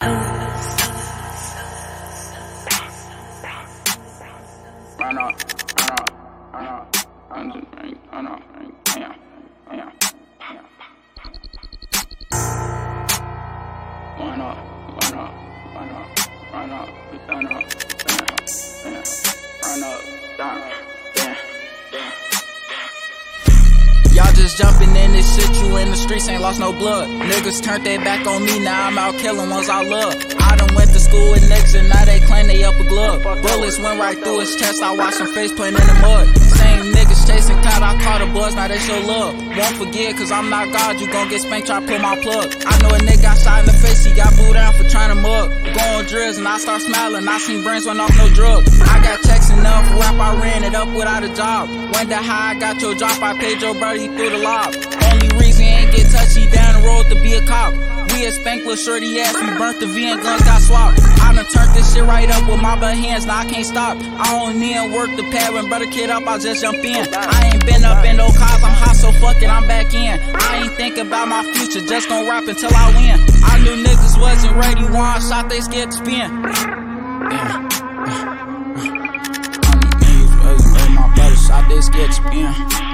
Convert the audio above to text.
Run up. Y'all just jumping in this shit, you in the streets, ain't lost no blood. Niggas turned their back on me, now I'm out killing ones I love. I done went to school with niggas and now they claim they upper glove. Bullets went right through his chest, I watched him face plant in the mud. Same niggas chasing clout, I caught a buzz, now they show love. Won't forget, cause I'm not God, you gon' get spanked, try to pull my plug. I know a nigga got shot in the face, he got booed down for trying to mug. Go on drills and I start smiling, I seen brains run off no drugs. I got checks enough for rap, I ran it up without a job. Wonder how I got your drop, I paid your birdie through the lob. Only reason he ain't get touchy, down the road to be a cop. We a spank with shorty ass, we burnt the V and guns got swapped. I done turned this shit right up with my bare hands, now I can't stop. I don't need to work the pad, when brother kid up, I just jump in. I ain't been up in no cars, I'm hot, so fuck it, I'm back in. I ain't think about my future, just gon' rap until I win. I knew niggas wasn't ready, one shot, they scared to spin. My brother shot, they scared to spin.